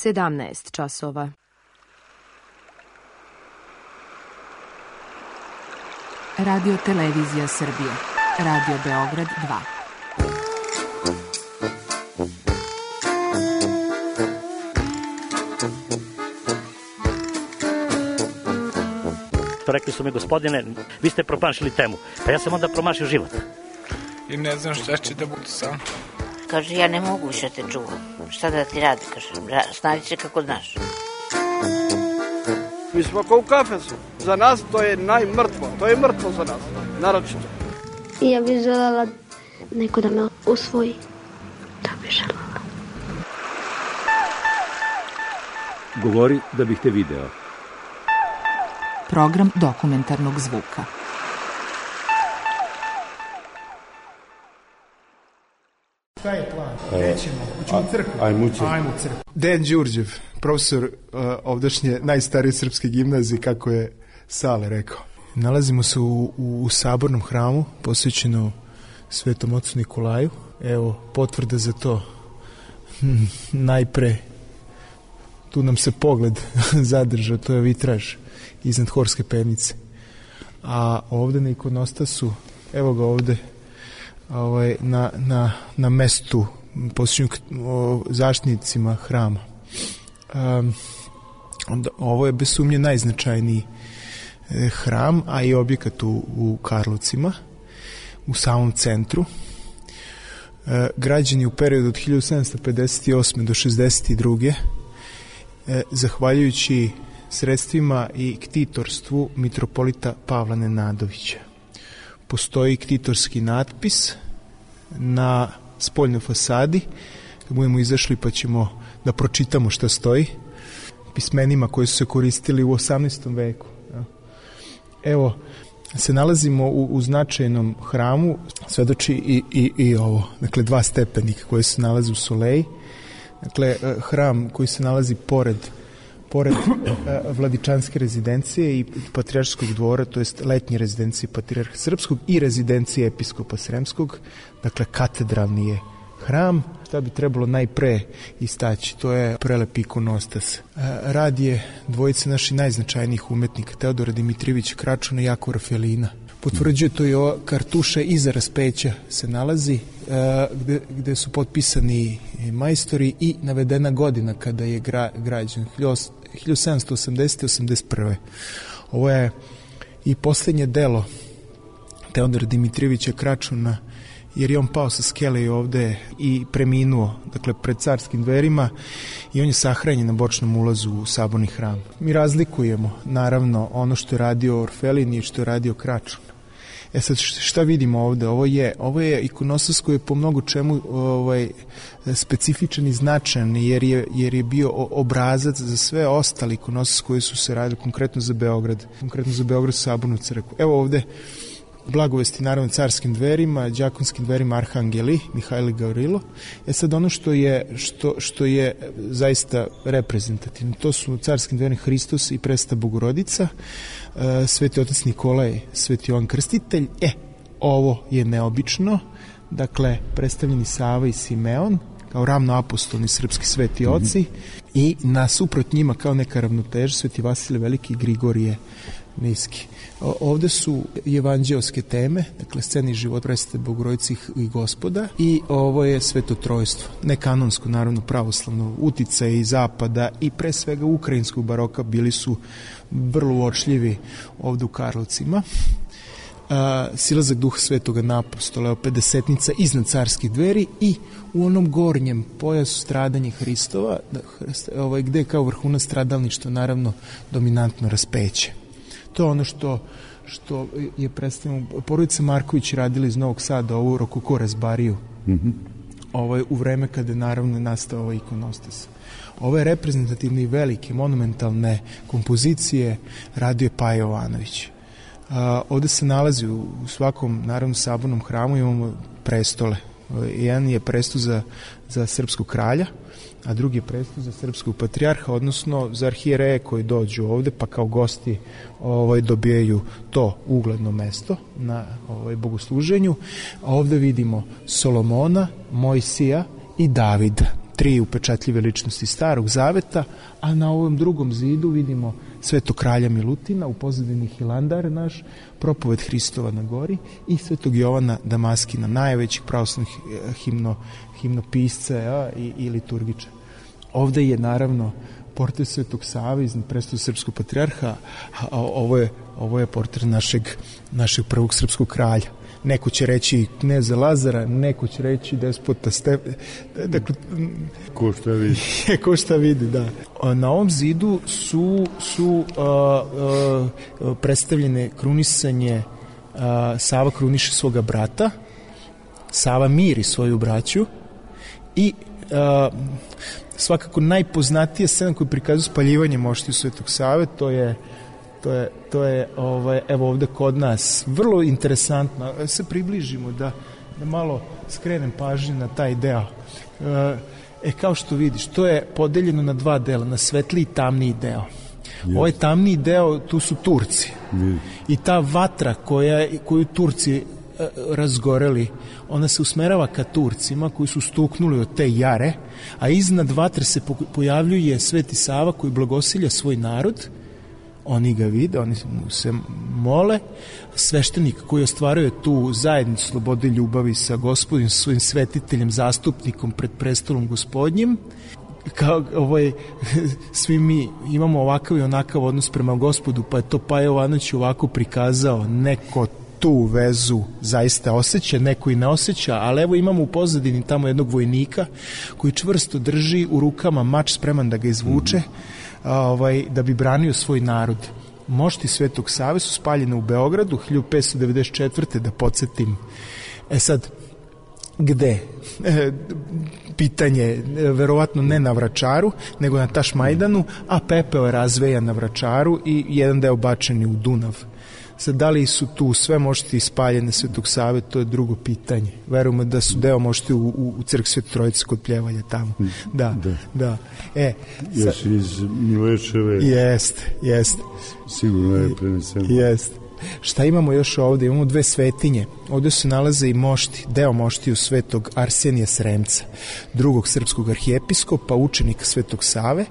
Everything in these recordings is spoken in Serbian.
17 časova. Radio Televizija Srbije. Radio Beograd 2. Rekli su mi, gospodine, vi ste promašili temu. Pa ja sam onda promašio život. I ne znam šta će da bude sam. Kaže, ja ne mogu više te čuvam. Šta da ti radi, kaže, snađi se kako znaš. Mi smo kao u kafesu. Za nas to je najmrtvo. To je mrtvo za nas, naročito. Ja bih željela neko da me usvoji. To bih željela. Govori da bih te video. Program dokumentarnog zvuka. Šta je plan? Gde ćemo? Ućemo u crkvu? Ajmo u crkvu. Dejan Đurđev, profesor ovdašnje najstarije srpske gimnazije, kako je Sale rekao. Nalazimo se u sabornom hramu, posvećeno Svetom ocu Nikolaju. Evo, potvrda za to. Najpre, tu nam se pogled zadržao, to je vitraž iznad Horske pevnice. A ovde na ikonostasu, evo ga ovde, na mestu posvećenom zaštitnicima hrama. Ovo je bez sumnje najznačajniji hram, a i objekat u Karlovcima, u samom centru. Građen je u periodu od 1758. do 62. Zahvaljujući sredstvima i ktitorstvu mitropolita Pavla Nenadovića. Postoji ktitorski natpis na spoljnoj fasadi. Kad budemo izašli pa ćemo da pročitamo šta stoji. Pismenima koji su se koristili u 18. veku. Evo, se nalazimo u značajnom hramu, svedoči i ovo. Dakle, 2 stepenika koje se nalaze u Soleji. Dakle, hram koji se nalazi pored vladičanske rezidencije i patrijarškog dvora, to jest letnje rezidencije patrijarha srpskog i rezidencije episkopa sremskog, dakle katedralni je hram. Šta bi trebalo najpre istaći, to je prelep ikonostas. Rad je dvojice naših najznačajnijih umetnika, Teodora Dimitrijevića Kračuna i Jakova Rafelina. Potvrđuje to i ova kartuša iza raspeća se nalazi, gde su potpisani majstori i navedena godina kada je građen, 1780-81. Ovo je i poslednje delo Teodora Dimitrijevića Kračuna, jer je on pao sa skele ovde i preminuo, dakle, pred carskim dverima, i on je sahranjen na bočnom ulazu u saborni hram. Mi razlikujemo, naravno, ono što je radio Orfelin i što je radio Kračun. Sad, šta vidimo ovde? Ovo je ikonostas koji je po mnogo čemu specifičan i značajan, jer je bio obrazac za sve ostali ikonostas koji su se radili konkretno za Beograd sabornu crkvu. Evo ovde blagovesti naravno carskim dverima, đakonskim dverima Arhangeli, Mihajlo i Gavrilo. Sad ono što je zaista reprezentativno, to su carskim dverima Hristos i Presveta Bogorodica, Sveti otac Nikolaj, Sveti Jovan Krstitelj. Ovo je neobično, dakle, predstavljeni Sava i Simeon kao ravnoapostolni srpski sveti oci, i nasuprot njima kao neka ravnoteža Sveti Vasilije Veliki i Grigorije Niski. Ovde su evanđeoske teme, dakle, sceni život Presvete Bogorodice i Gospoda, i ovo je Sveto Trojstvo, nekanonsko, naravno, pravoslavno, uticaje iz zapada i pre svega ukrajinskog baroka bili su vrlo uočljivi ovde u Karlovcima. Silazak Duha Svetoga na apostole, pedesetnica iznad carskih dveri i u onom gornjem pojasu stradanje Hristova, gde je kao vrhunac stradalništva naravno dominantno raspeće. To je ono što je predstavljeno. Porodica Marković radila iz Novog Sada ovu rokoko razbariju u vreme kada je naravno nastao ovaj ikonostas. Ove reprezentativne i velike monumentalne kompozicije radio je Paja Jovanović. Ovde se nalazi u svakom naravno sabornom hramu imamo prestole. Jedan je presto za srpskog kralja, a drugi je presto za srpskog patrijarha, odnosno za arhijereje koji dođu ovde pa kao gosti dobijaju to ugledno mesto na bogosluženju. A ovde vidimo Solomona, Mojsija i Davida. 3 upečatljive ličnosti Starog Zaveta, a na ovom drugom zidu vidimo Svetog kralja Milutina, u pozadini Hilandar naš, propoved Hristova na gori i Svetog Jovana Damaskina, najvećih pravoslavnih himnopisca i liturgiča. Ovde je naravno portret Svetog Save iznad prestola srpskog patrijarha, a ovo je portret našeg prvog srpskog kralja. Neko će reći kneza Lazara, neko će reći despota dakle, ko šta vidi, da. Na ovom zidu su predstavljene krunisanje, Sava kruniše svoga brata, Sava miri svoju braću i svakako najpoznatija scena koju prikazuje spaljivanje moštiju Svetog Save, to je evo ovde kod nas vrlo interesantno. Se približimo da malo skrenem pažnju na taj deo. Kao što vidiš, to je podeljeno na 2 dela, na svetliji i tamniji deo. Ovaj tamniji deo, tu su Turci. I ta vatra koju Turci razgoreli, ona se usmerava ka Turcima koji su stuknuli od te jare, a iznad vatre se pojavljuje Sveti Sava koji blagosilja svoj narod. Oni ga vide, oni se mole. Sveštenik koji ostvaruje tu zajednicu slobode i ljubavi sa Gospodim, sa svojim svetiteljem, zastupnikom pred prestolom Gospodnjim, kao svi mi imamo ovakav i onakav odnos prema Gospodu, pa je to Paja Jovanović ovako prikazao. Neko tu vezu zaista osjeća, neko i ne osjeća, ali evo imamo u pozadini tamo jednog vojnika koji čvrsto drži u rukama mač spreman da ga izvuče, da bi branio svoj narod. Mošti Svetog Save su spaljene u Beogradu 1594. da podsjetim. Sad, gde? Pitanje, verovatno ne na Vračaru, nego na Tašmajdanu, a pepeo je razvejan na Vračaru i jedan deo bačen u Dunav. Sad, da li su tu sve mošti ispaljene Svetog Save, to je drugo pitanje. Verujemo da su deo mošti u crkvi Svete Trojice kod Pljevalja tamo. Da. Još iz Mileševe. Jeste. Sigurno je preneseno. Jeste. Šta imamo još ovde? Imamo 2 svetinje. Ovde se nalaze i mošti, deo moštiju Svetog Arsenija Sremca, drugog srpskog arhijepiskopa, učenika Svetog Save.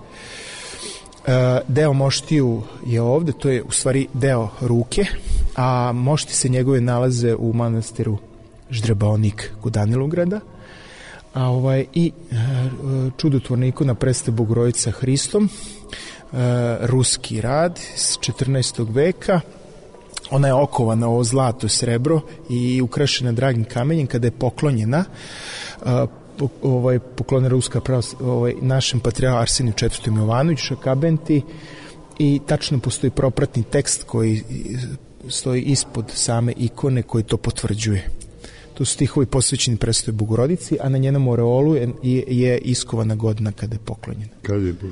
Deo moštiju je ovde, to je u stvari deo ruke, a mošti se njegove nalaze u manastiru Ždrebaonik kod Danilograda, i čudotvorna ikona Preste Bogorodica Hristom, ruski rad iz 14. veka. Ona je okovana o zlato i srebro i ukrašena dragim kamenjem. Kada je poklonjena, poklone ruska našem patrijarhu Arseniju IV. Jovanoviću Šakabenti, i tačno postoji propratni tekst koji stoji ispod same ikone koji to potvrđuje. To su stihovi posvećeni Presvetoj Bogorodici, a na njenom oreolu je iskovana godina kada je poklonjena. Kada je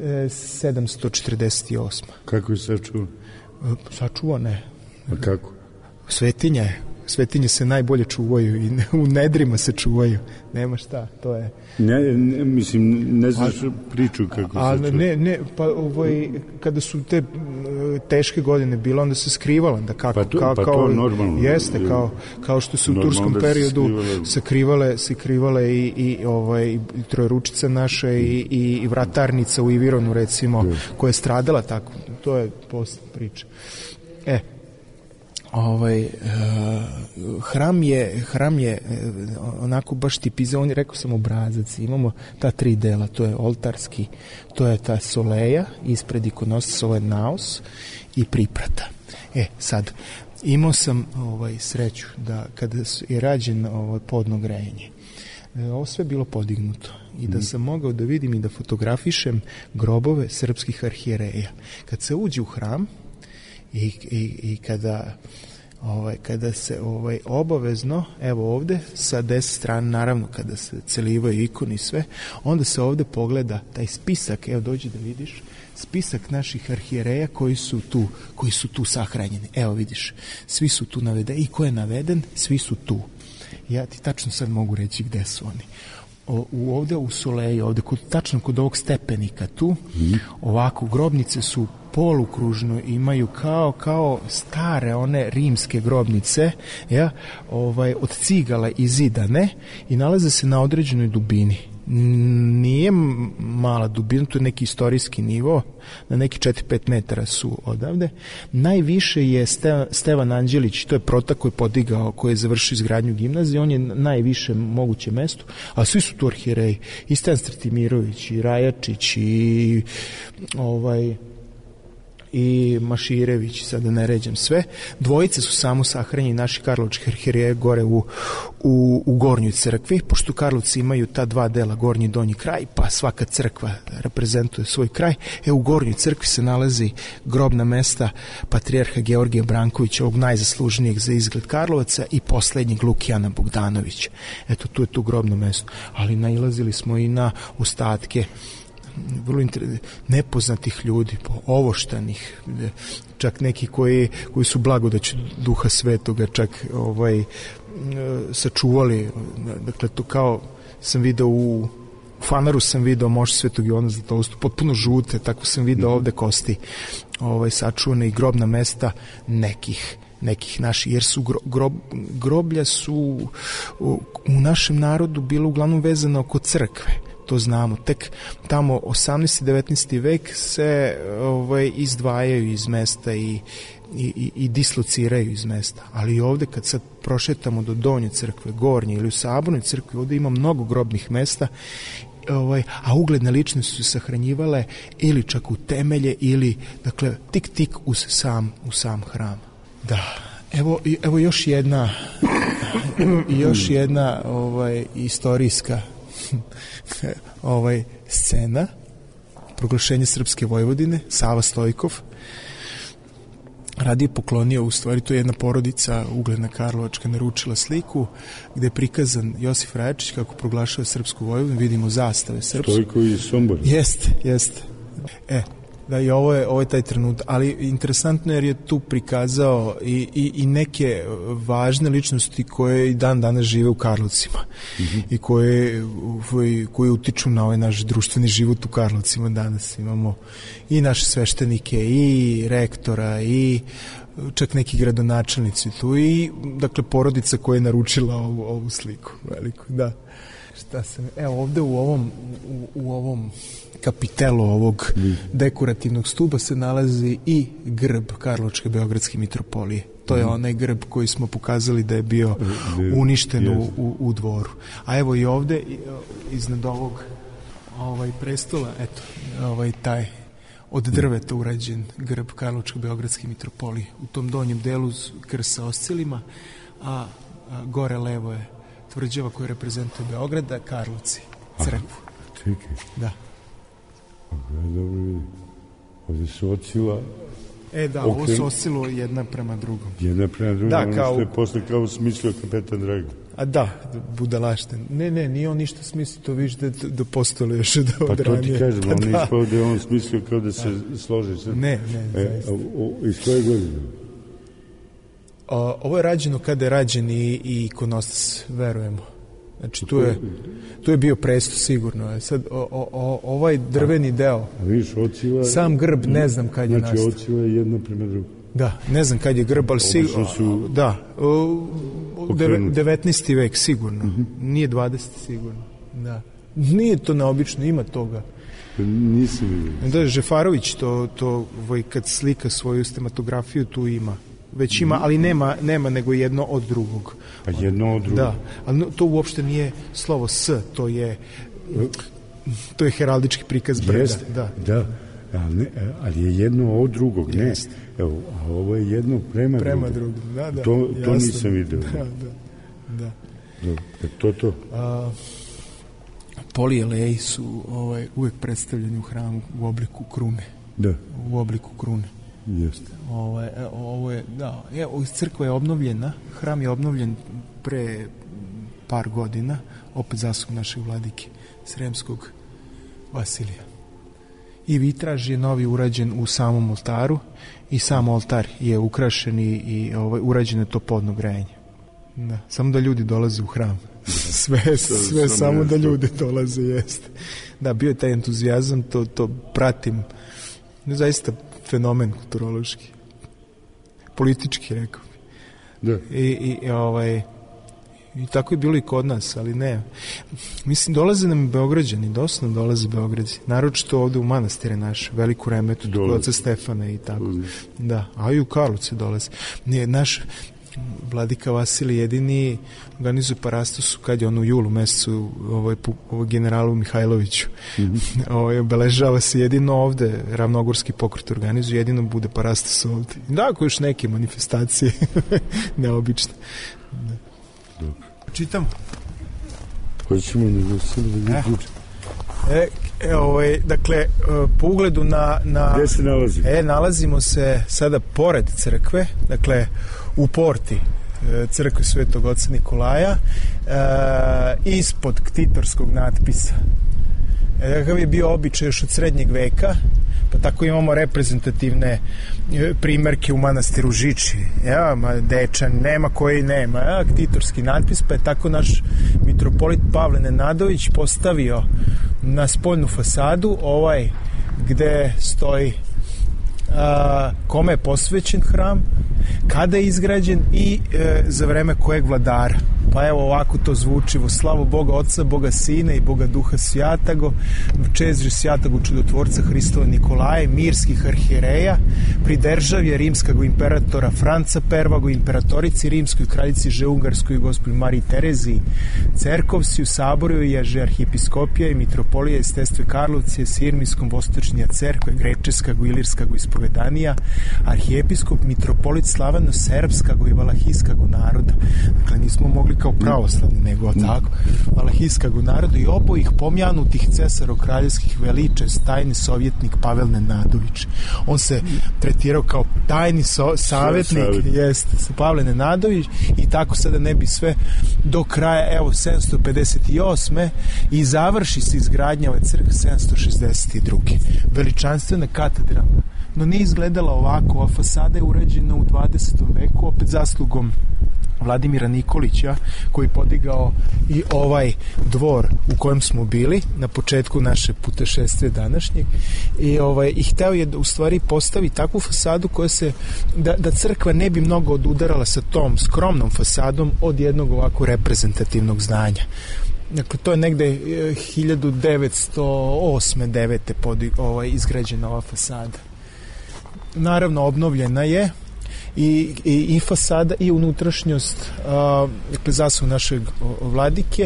748. Kako je sačuvana? Sačuvana. A kako? Svetinje se najbolje čuvaju i u nedrima se čuvaju. Nema šta, to je... Ne znaš priču kako se čuva. Kada su te teške godine bile, onda se skrivala. To normalno. Jeste, kao što se u turskom periodu se krivale i Trojeručica naša i vratarnica u Ivironu, recimo, koja je stradala tako. To je posle priča. Hram je onako baš tipizovan, rekao sam obrazac, imamo ta 3 dela, to je oltarski, to je ta soleja, ispred ikonostas, ovo je naos i priprata. Sad, imao sam sreću da kada je rađen podno grejanje, ovo sve bilo podignuto i da sam mogao da vidim i da fotografišem grobove srpskih arhijereja. Kad se uđe u hram i kada se obavezno, evo ovde sa 10 strana, naravno kada se celivaju ikoni i sve, onda se ovde pogleda taj spisak, evo dođi da vidiš spisak naših arhijereja koji su tu sahranjeni. Evo vidiš, svi su tu navedeni i ko je naveden, svi su tu. Ja ti tačno sad mogu reći gde su oni. Ovde u Soleji, ovde tačno kod ovog stepenika tu, ovako grobnice su polukružno, imaju kao stare one rimske grobnice, od cigala izidane i nalaze se na određenoj dubini. Nije mala dubina, to je neki istorijski nivo, na neki 4-5 metara su odavde. Najviše je Stevan Anđelić, to je prota koji je podigao, koji je završio izgradnju gimnazije, on je najviše moguće mesto, a svi su tu arhijereji, i Stojan Stratimirović, i Rajačić, i Maširević, sad da ne ređem sve. Dvojice su samo sahranjeni naši karlovački arhijereji gore u Gornjoj crkvi, pošto Karlovci imaju ta dva dela, gornji i donji kraj, pa svaka crkva reprezentuje svoj kraj. U Gornjoj crkvi se nalazi grobna mesta patrijarha Georgija Brankovića, ovog najzaslužnijeg za izgled Karlovaca, i poslednjeg Lukijana Bogdanovića. Eto, tu je tu grobno mesto. Ali nailazili smo i na ostatke vrlo nepoznatih ljudi, ovoštanih, čak neki koji su blagodać Duha Svetoga čak sačuvali. Dakle, to kao sam video u Fanaru, sam video moš Svetog Jovana Zlatoustu, potpuno žute, tako sam video ovde kosti sačuvane i grobna mesta nekih naših, jer su groblja su u našem narodu bilo uglavnom vezano oko crkve. To znamo. Tek tamo 18. i 19. vek se izdvajaju iz mesta i dislociraju iz mesta. Ali ovde kad sad prošetamo do Donje crkve, Gornje ili u Sabornoj crkvi, ovde ima mnogo grobnih mesta, a ugledne ličnosti su sahranjivale ili čak u temelje ili, dakle, tik u sam hram. Da. Evo još jedna istorijska scena, proglašenje Srpske Vojvodine. Sava Stojkov radi je poklonio, u stvari to je jedna porodica ugledna karlovačka, naručila sliku gde je prikazan Josif Rajačić kako proglašava Srpsku Vojvodinu, vidimo zastave srpske. Stojkov iz Sombora. Jeste. Da, i ovo je taj trenutak, ali interesantno jer je tu prikazao i neke važne ličnosti koje i dan danas žive u Karlovcima i koje utiču na ovaj naš društveni život u Karlovcima. Danas imamo i naše sveštenike i rektora i čak neki gradonačelnici tu i, dakle, porodica koja je naručila ovu sliku veliku. Da. Ovde u ovom kapitelu ovog dekorativnog stuba se nalazi i grb Karlovačke Beogradske mitropolije. To je onaj grb koji smo pokazali da je bio uništen u dvoru. A evo i ovde iznad ovog prestola, eto, taj od drveta urađen grb Karlovačke Beogradske mitropolije. U tom donjem delu krst sa oscilima, a gore levo je tvrđava koja reprezentuje Beograda, Karlovci, crkvu. Čekaj. Da. Dobro vidim. Ovdje su ocila. Ovo su oscilo jedna prema drugom. Jedna prema drugom, da, što je posle kao smislio kapetan Drago. A da, budalašten. Ne, nije on ništa smislio, to viš da postojalo još od ranije. Pa to ti kažem, on je ispao da je on smislio kao da se složi sve. Ne, zaista. Iz koje godine? Ovo je rađeno kada je rađen i ikonostas, verujemo. Znači, tu je bio presto sigurno. Sad, ovaj drveni deo, sam grb, ne znam kad je nastao. Znači, ocila je jedna prema drugom. Da, ne znam kad je grb, ali sigurno. Da, 19. vek sigurno. Nije 20. sigurno. Da. Nije to neobično, ima toga. Nisam vidio. Da, Žefarović to kad slika svoju stematografiju, tu ima. Već ima, ali nema nego jedno od drugog. Pa jedno od drugog. Da, ali to uopšte nije slovo S, to je heraldički prikaz brda. Jeste, da. Ali je jedno od drugog, ne. Evo, a ovo je jedno prema drugom. Da, to nisam vidio. Da. To. Polijeleji su uvek predstavljeni u hramu u obliku krune. Da. U obliku krune. Jeste. Ovo je, da, crkva je obnovljena, hram je obnovljen pre par godina, opet zaslug našeg vladike Sremskog Vasilija. I vitraž je novi urađen u samom oltaru i sam oltar je ukrašen i urađeno je to podno grejanje. Da, samo da ljudi dolaze u hram. Sve samo da ljudi dolaze, jeste. Da, bio je taj entuzijazam, to pratim. Zaista fenomen kulturološki. Politički, rekao bi. Da. I tako je bilo i kod nas, ali ne. Mislim, dolaze nam Beograđani, dosta nam dolaze Beograđani. Naročito ovde u manastire naše, Veliku Remetu, oca Stefana i tako. Da, a i u Karlovce dolaze. Nije, naš vladika Vasilij jedini organizuje parastosu kad je on u julu mesecu generalu Mihajloviću. Obeležava se jedino ovde, Ravnogorski pokret organizuje, jedino bude parastos ovde. Da, ako još neke manifestacije neobične. Da. Čitam. Hoćemo nego sada dakle, po ugledu na... Gde se nalazimo? Nalazimo se sada pored crkve, dakle, u porti crkve Svetog oca Nikolaja, ispod ktitorskog natpisa. Kakav je bio običaj još od srednjeg veka, pa tako imamo reprezentativne primerke u manastiru Žiči. Dečan, nema koji nema. Ktitorski natpis, pa je tako naš mitropolit Pavle Nenadović postavio na spoljnu fasadu gde stoji kome je posvećen hram, kada je izgrađen i za vreme kojeg vladara. Pa evo ovako to zvuči: vo slavu Boga Oca, Boga Sina i Boga Duha Svjatago, v čest Svjatago čudotvorca Hristova Nikolaja, mirskih arhijereja, pri državje rimskog imperatora Franca I, imperatorici rimskoj kraljici Ungarskoj gospođi Mariji Tereziji, cerkovsi u saboru ježe arhijepiskopija i mitropolija iz Testve Karlovcije, sirmiskom vostočnija cerkve, grečeskog, ilirskog ispovedanija, arhijepiskop, mitropolit slaveno-serbskog i valahijskog naroda. Dakle, nismo mogli kao pravoslavni, nego tako valahijskog naroda i obojih pomjanutih cesaro-kraljevskih veličest, tajni sovjetnik Pavel Nenadović. On se tretirao kao tajni savjetnik, jeste, Pavle Nenadović, i tako sada ne bi sve do kraja, 758. i završi se izgradnja ove crkve 762. Veličanstvena katedra, no nije izgledala ovako. Ova fasada je urađena u 20. veku, opet zaslugom Vladimira Nikolića, koji podigao i ovaj dvor u kojem smo bili na početku naše putešestvije današnjeg, i hteo je da u stvari postavi takvu fasadu koja se, da crkva ne bi mnogo odudarala sa tom skromnom fasadom od jednog ovako reprezentativnog zdanja. Dakle, to je negde 1908-9. Izgrađena ova fasada. Naravno, obnovljena je i fasada i unutrašnjost, dakle, zaslug našeg vladike,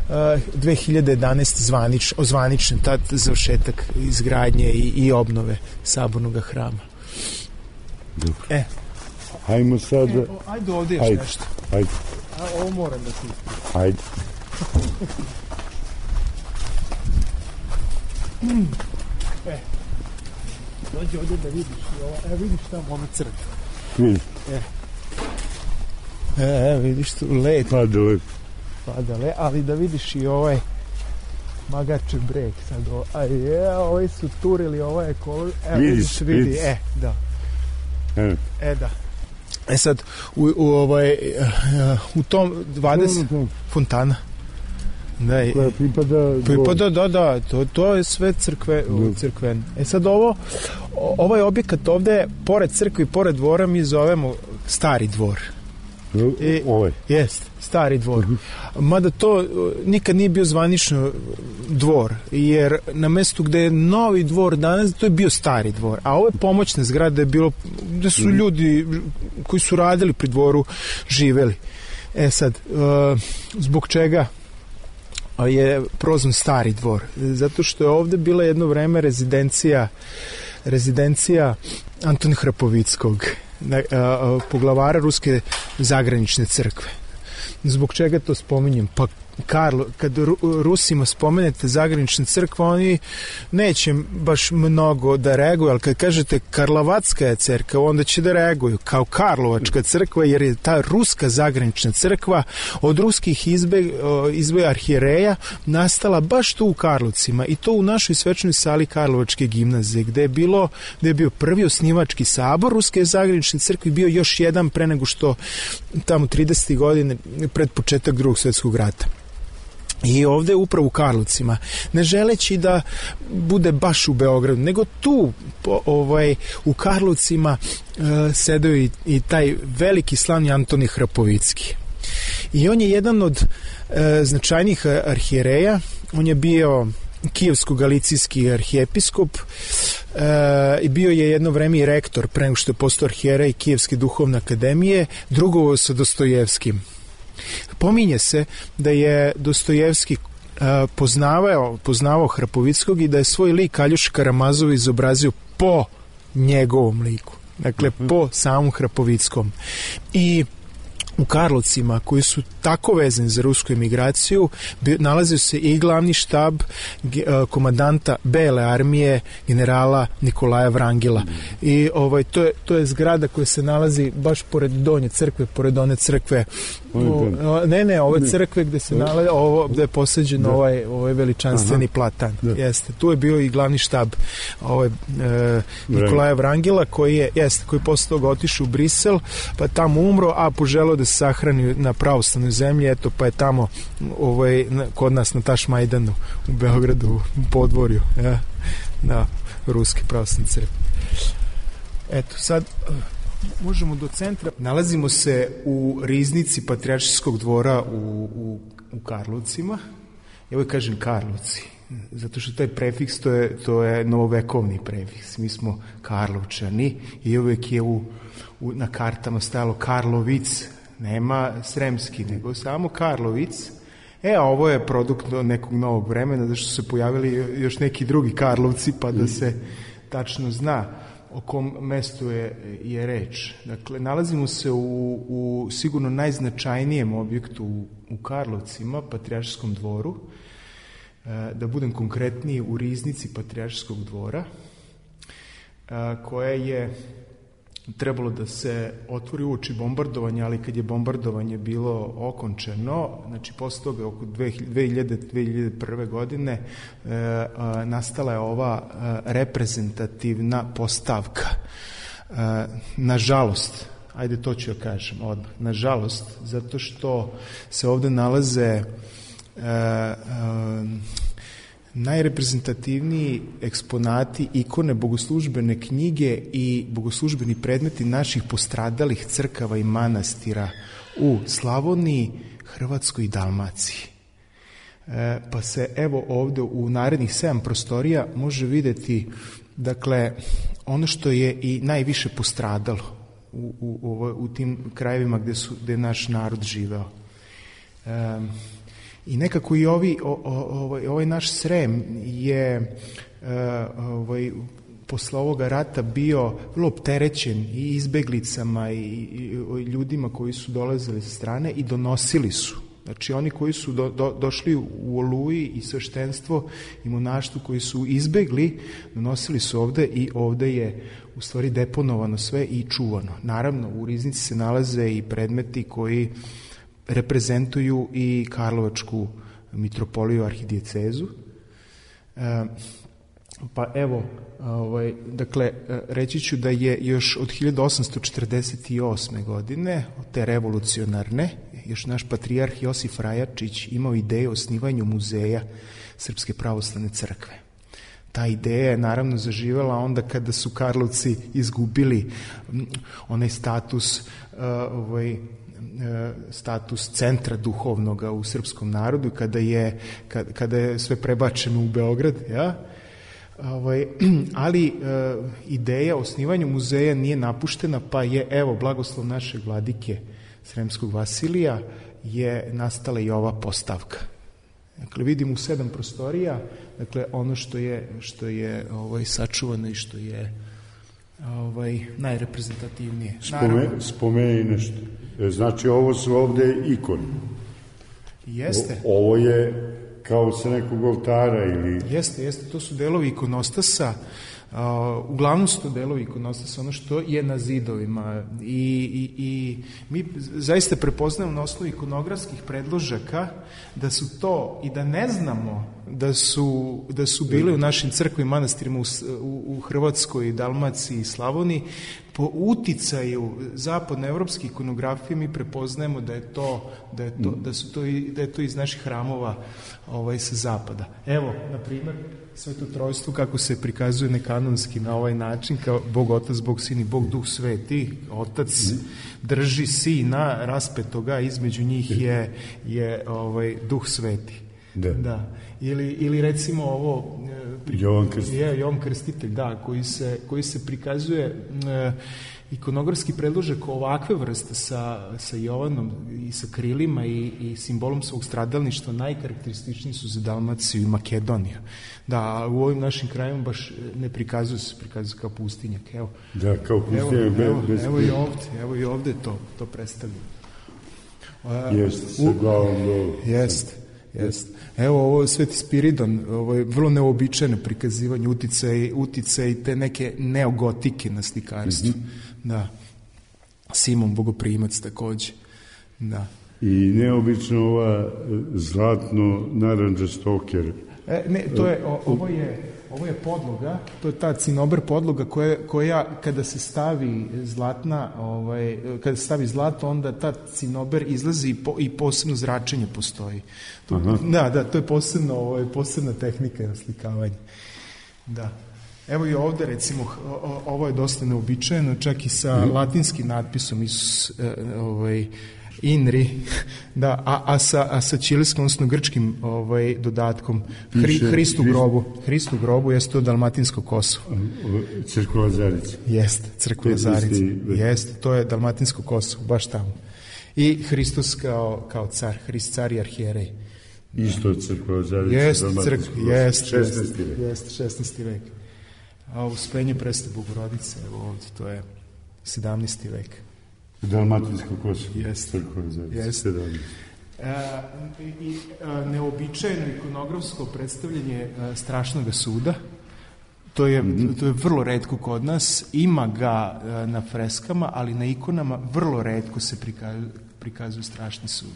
2011. ozvaničen tad završetak izgradnje i obnove sabornog hrama. Dobro. Hajmo sad... Ajde ovdje još nešto. Ajde. Ovo moram da ti... Ajde. Dođi ovdje da vidiš. Vidiš tamo ona crkva. Vidim. Vidiš tu led. Pada led, ali da vidiš i ovaj Magačev breg. Sad ovi su turili, ovaj je kolor. Vidiš. Da. Da. Sad, u tom 20 fontana. Koja pripada... Da, to je sve crkven. Sad ovaj objekat ovde, pored crkve i pored dvora, mi zovemo Stari dvor. Jest, Stari dvor. Mada to nikad nije bio zvanično dvor, jer na mestu gde je novi dvor danas, to je bio Stari dvor. A ovo je pomoćna zgrada, gde su ljudi koji su radili pri dvoru živeli. Sad, zbog čega je prozvan Stari dvor? Zato što je ovde bila jedno vreme rezidencija Antona Hrapovickog, poglavara Ruske zagranične crkve. Zbog čega to spominjem? Pa kad Rusima spomenete zagranična crkva, oni neće baš mnogo da reaguju, ali kad kažete Karlovatska je crkva, onda će da reaguju kao Karlovačka crkva, jer je ta ruska zagranična crkva od ruskih izboja arhijereja nastala baš tu u Karlovcima, i to u našoj svečanoj sali Karlovačke gimnazije, gde je bio prvi osnivački sabor Ruske zagranične crkve, bio još jedan pre nego što tamo 30. godine pred početak Drugog svjetskog rata. I ovde upravo u Karlovcima, ne želeći da bude baš u Beogradu, nego tu u Karlovcima sedeo i taj veliki slavni Antoni Hrapovicki. I on je jedan od značajnih arhijereja, on je bio kijevsko-galicijski arhijepiskop i bio je jedno vreme i rektor pre nego što je postao arhijerej Kijevske duhovne akademije, drugovao sa Dostojevskim. Pominje se da je Dostojevski poznavao Hrapovickog i da je svoj lik Aljoša Karamazov izobrazio po njegovom liku. Dakle, po samom Hrapovickom. I u Karlovcima, koji su tako vezani za rusku emigraciju, nalazio se i glavni štab komandanta Bele armije, generala Nikolaja Vrangila. I to je zgrada koja se nalazi baš pored donje crkve, pored one crkve. Ove crkve gde se nalazi, gde je posađen ovaj veličanstveni platan. Jeste. Tu je bio i glavni štab Nikolaja Vrangila, koji je posle toga otišao u Brisel, pa tamo umro, a poželeo da se sahrani na pravoslavnoj zemlji, eto, pa je tamo kod nas na Tašmajdanu u Beogradu, u podvorju, na Ruske pravoslavne crkve. Eto, sad možemo do centra. Nalazimo se u riznici Patrijaršijskog dvora u Karlovcima. Ja uvijek kažem Karlovci, zato što taj prefiks to je novovekovni prefiks. Mi smo Karlovčani i uvijek je na kartama stajalo Karlovic, nema Sremski, nego samo Karlovic. A ovo je produkt nekog novog vremena, zašto su se pojavili još neki drugi Karlovci, pa da se tačno zna o kom mestu je reč. Dakle, nalazimo se u sigurno najznačajnijem objektu u Karlovcima, Patrijaršijskom dvoru, da budem konkretniji, u riznici Patrijaršijskog dvora, koja je trebalo da se otvori uoči bombardovanja, ali kad je bombardovanje bilo okončeno, znači posle toga oko 2001. godine nastala je ova reprezentativna postavka. Nažalost, ajde to ću ja kažem odmah, nažalost, zato što se ovde nalaze najreprezentativniji eksponati, ikone, bogoslužbene knjige i bogoslužbeni predmeti naših postradalih crkava i manastira u Slavoniji, Hrvatskoj i Dalmaciji. Pa se evo ovde u narednih 7 prostorija može videti, dakle, ono što je i najviše postradalo u tim krajevima gde je naš narod živeo. I nekako i ovaj naš Srem je posle ovoga rata bio vrlo opterećen i izbeglicama i ljudima koji su dolazili sa strane i donosili su. Znači oni koji su došli u Oluji i sveštenstvo i monaštvo koji su izbegli, donosili su ovde i ovde je u stvari deponovano sve i čuvano. Naravno, u riznici se nalaze i predmeti koji reprezentuju i Karlovačku mitropoliju, arhidijacezu. Pa evo, dakle, reći ću da je još od 1848. godine, te revolucionarne, još naš patrijarh Josif Rajačić imao ideju o osnivanju muzeja Srpske pravoslavne crkve. Ta ideja je naravno zaživela onda kada su Karlovci izgubili onaj status centra duhovnoga u srpskom narodu, kada je sve prebačeno u Beograd, ali ideja o osnivanju muzeja nije napuštena, pa je, evo, blagoslov našeg vladike Sremskog Vasilija, je nastala i ova postavka. Dakle, vidimo u 7 prostorija, dakle, ono što je sačuvano i što je najreprezentativnije. Spomeni nešto. Znači, ovo su ovde ikone. Jeste. Ovo je kao sa nekog oltara ili... Jeste, to su delovi ikonostasa. Uglavnom su to delovi ikonostasa, ono što je na zidovima. I mi zaista prepoznajemo na osnovu ikonografskih predložaka da su to, i da ne znamo da su bili u našim crkvima i manastirima u Hrvatskoj, Dalmaciji i Slavoniji. Po uticaju zapadnoevropske ikonografije mi prepoznajemo da je to iz naših hramova sa zapada. Evo, na primjer, Sveto trojstvo kako se prikazuje nekanonski na ovaj način, kao Bog Otac, Bog Sin i Bog Duh Sveti. Otac drži Sina raspetoga, između njih je Duh Sveti. Da. Ili recimo ovo Jovan Krstitelj, da, koji se prikazuje ikonografski predložak ovakve vrste sa Jovanom i sa krilima i simbolom svog stradalništva najkarakterističniji su za Dalmaciju i Makedoniju. Da, u ovim našim krajima baš ne prikazuju se, prikazuju kao pustinjak. Evo, da, kao pustinjak bez evo i ovde to predstavljaju. Jeste, sa glavom dolu. Jeste. Evo, ovo je Sveti Spiridon, ovo je vrlo neobičajno prikazivanje utice i te neke neogotike na slikarstvu. Da. Simon Bogoprimac takođe. Da. I neobično ova zlatno narandža stoker. Ovo je podloga, to je ta cinober podloga koja kada se stavi kada se stavi zlato, onda ta cinober izlazi i posebno zračenje postoji. Da, to je posebna tehnika na slikavanje. Da. Evo i ovde, recimo, ovo je dosta neobičajeno, čak i sa latinskim natpisom INRI, da, a sa čileskom, odnosno grčkim dodatkom Hristu grobu, jeste to dalmatinsko Kosovo. Crkva Zarica. Jeste, Crkva Zarica. Jeste, to je dalmatinsko Kosovo, baš tamo. I Hristos kao car, Hrist car i arhijerej. Isto Crkva Zarica. Jeste, 16. vek. A Uspenje Presvete Bogorodice, evo ovdje, to je 17. vek. Dalmatinsko Kosovo. Jeste. I neobičajno ikonografsko predstavljanje strašnog suda. To je vrlo retko kod nas. Ima ga na freskama, ali na ikonama vrlo retko se prikazuje strašni sud.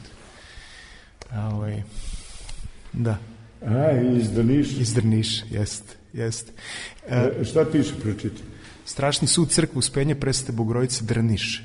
Da. Iz Drniša. Iz Drniša, jeste. Šta piše, pročiti? Strašni sud Crkve Uspenje Presvete Bogorodice Drniš.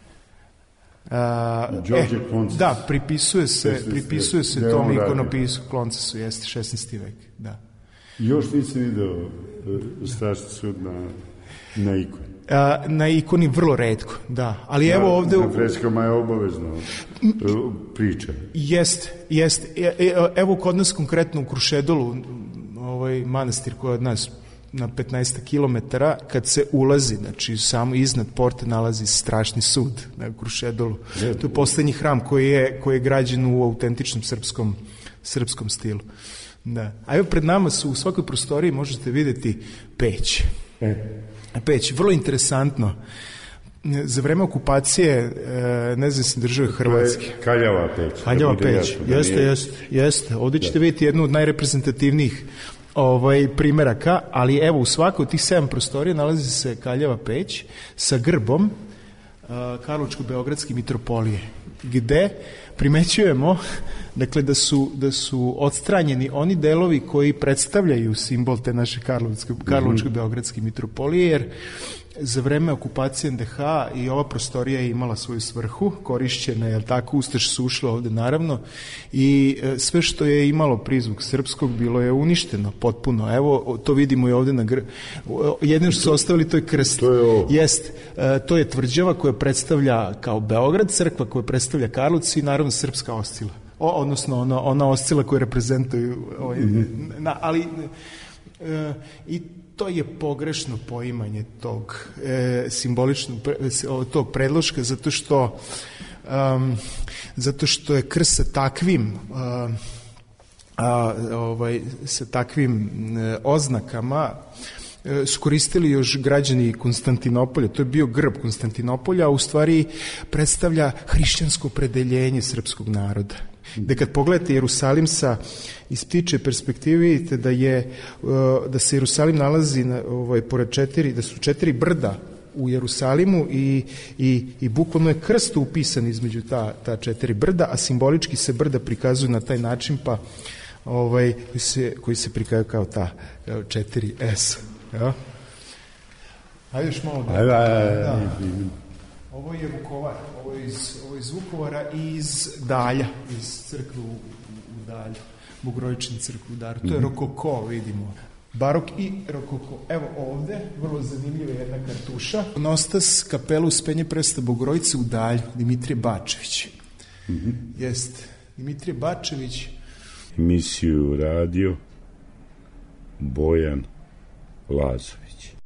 Da, pripisuje se tom ikonopisu Kloncesu, jeste 16. vek, da. Još nisam video strašni sud na ikoni. Na ikoni vrlo retko, da. Ali evo ovde... Na freskama je obavezno priča. Jeste. Evo kod nas konkretno u Krušedolu, manastir koji je od nas na 15 kilometara, kad se ulazi, znači samo iznad porte nalazi strašni sud na Krušedolu. To je poslednji hram koji je građen u autentičnom srpskom stilu. Da. A evo pred nama su u svakoj prostoriji možete videti peć. Peć, vrlo interesantno. Za vreme okupacije, ne znam se države Hrvatske. Kaljava peć. Jeste. Ovdje ćete vidjeti jednu od najreprezentativnijih primeraka, ali evo u svakoj od tih 7 prostorija nalazi se kaljava peć sa grbom Karlovačko-beogradske mitropolije, gde primećujemo dakle da su odstranjeni oni delovi koji predstavljaju simbol te naše Karlovačko-beogradske mitropolije, jer za vreme okupacije NDH i ova prostorija je imala svoju svrhu, korišćena je, tako, Ustaše su ušle ovde naravno i sve što je imalo prizvuk srpskog bilo je uništeno potpuno. Evo, to vidimo i ovde jedino što su ostavili, to je krst. To je tvrđava koja predstavlja kao Beograd, crkva koja predstavlja Karlovac i naravno srpska oscila. Odnosno ona oscila koja reprezentuju ali i to je pogrešno poimanje tog simboličnog tog predloška, zato što je krst sa takvim oznakama su koristili još građani Konstantinopolja. To je bio grb Konstantinopolja, a u stvari predstavlja hrišćansko opredeljenje srpskog naroda. Da kad pogledate Jerusalim iz ptiče perspektive, vidite da se Jerusalim nalazi pored da su 4 brda u Jerusalimu i bukvalno je krst upisan između ta 4 brda, a simbolički se brda prikazuju na taj način, pa koji se prikazuju kao ta 4S. Ja? Ajde još malo da. Ovo je Vukovar, ovo je iz Vukovara i iz Dalja, iz crkve u Dalju, Bogorodične crkve u Dalju. To je rokoko, vidimo. barok i rokoko. Evo ovde, vrlo zanimljiva jedna kartuša. Nostas kapelu Spenje Presta Bogorodice u Dalju, Dimitrije Bačević. Jeste, Dimitrije Bačević. Emisiju radio Bojan Lazović.